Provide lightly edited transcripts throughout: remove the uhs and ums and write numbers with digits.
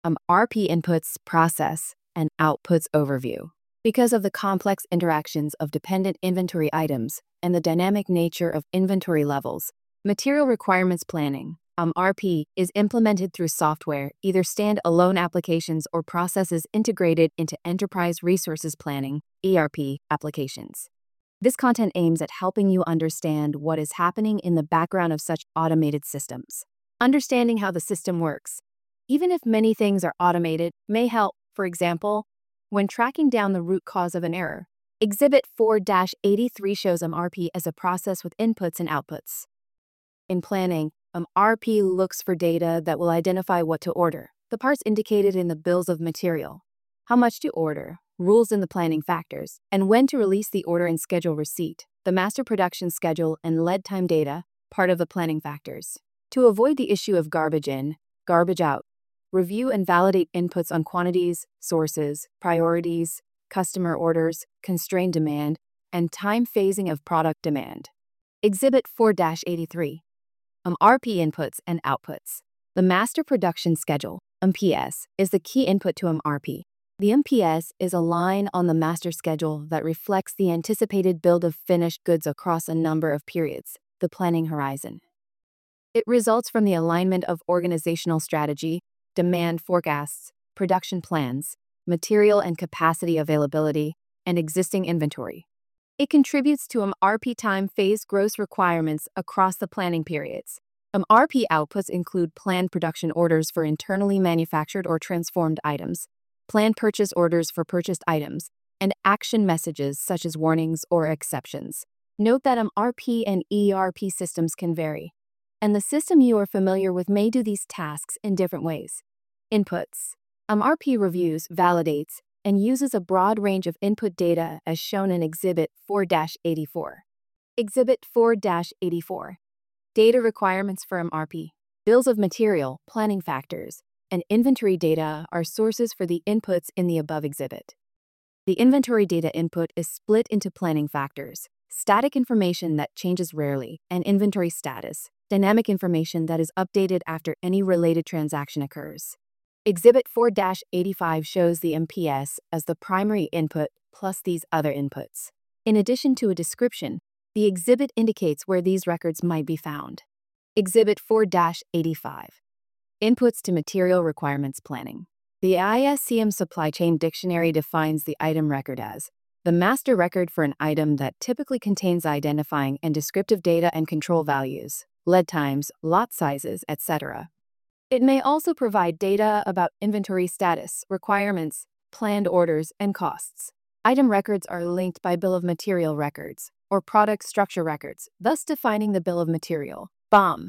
RP inputs, process, and outputs overview. Because of the complex interactions of dependent inventory items and the dynamic nature of inventory levels, material requirements planning, RP, is implemented through software, either stand-alone applications or processes integrated into enterprise resources planning, ERP, applications. This content aims at helping you understand what is happening in the background of such automated systems. Understanding how the system works, even if many things are automated, may help. For example, when tracking down the root cause of an error. Exhibit 4-83 shows RP as a process with inputs and outputs. In planning, RP looks for data that will identify what to order, the parts indicated in the bills of material, how much to order, rules in the planning factors, and when to release the order and schedule receipt, the master production schedule and lead time data, part of the planning factors. To avoid the issue of garbage in, garbage out, review and validate inputs on quantities, sources, priorities, customer orders, constrained demand, and time phasing of product demand. Exhibit 4-83. RP inputs and outputs. The master production schedule, MPS, is the key input to RP. The MPS is a line on the master schedule that reflects the anticipated build of finished goods across a number of periods, the planning horizon. It results from the alignment of organizational strategy, demand forecasts, production plans, material and capacity availability, and existing inventory. It contributes to RP time phase gross requirements across the planning periods. RP outputs include planned production orders for internally manufactured or transformed items, planned purchase orders for purchased items, and action messages such as warnings or exceptions. Note that RP and ERP systems can vary, and the system you are familiar with may do these tasks in different ways. Inputs. RP reviews, validates, and uses a broad range of input data as shown in Exhibit 4-84. Exhibit 4-84. Data requirements for RP. Bills of material, planning factors, and inventory data are sources for the inputs in the above exhibit. The inventory data input is split into planning factors, static information that changes rarely, and inventory status, dynamic information that is updated after any related transaction occurs. Exhibit 4-85 shows the MPS as the primary input plus these other inputs. In addition to a description, the exhibit indicates where these records might be found. Exhibit 4-85. Inputs to material requirements planning. The ISCM Supply Chain Dictionary defines the item record as the master record for an item that typically contains identifying and descriptive data and control values, lead times, lot sizes, etc. It may also provide data about inventory status, requirements, planned orders, and costs. Item records are linked by bill of material records, or product structure records, thus defining the bill of material, BOM.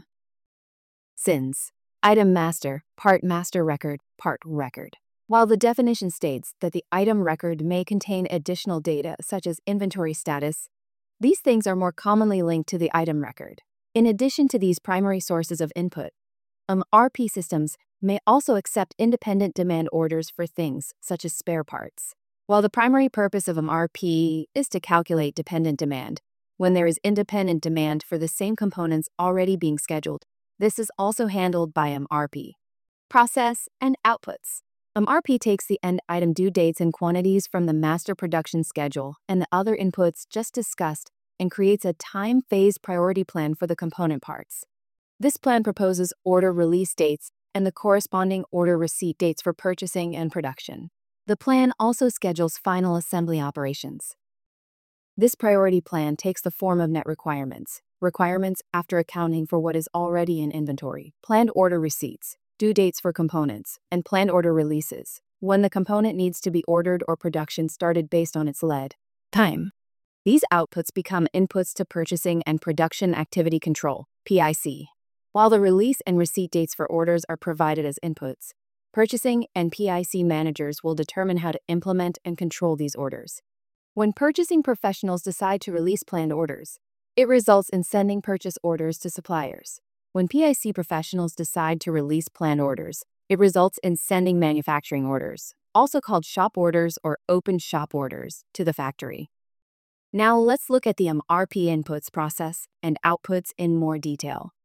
SINs. Item master, part master record, part record. While the definition states that the item record may contain additional data such as inventory status, these things are more commonly linked to the item record. In addition to these primary sources of input, RP systems may also accept independent demand orders for things such as spare parts. While the primary purpose of RP is to calculate dependent demand, when there is independent demand for the same components already being scheduled, this is also handled by RP. Process and outputs. RP takes the end item due dates and quantities from the master production schedule and the other inputs just discussed and creates a time phase priority plan for the component parts. This plan proposes order release dates and the corresponding order receipt dates for purchasing and production. The plan also schedules final assembly operations. This priority plan takes the form of net requirements after accounting for what is already in inventory, planned order receipts, due dates for components, and planned order releases, when the component needs to be ordered or production started based on its lead time. These outputs become inputs to purchasing and production activity control, PIC. While the release and receipt dates for orders are provided as inputs, purchasing and PIC managers will determine how to implement and control these orders. When purchasing professionals decide to release planned orders, it results in sending purchase orders to suppliers. When PIC professionals decide to release planned orders, it results in sending manufacturing orders, also called shop orders or open shop orders, to the factory. Now let's look at the RP inputs process and outputs in more detail.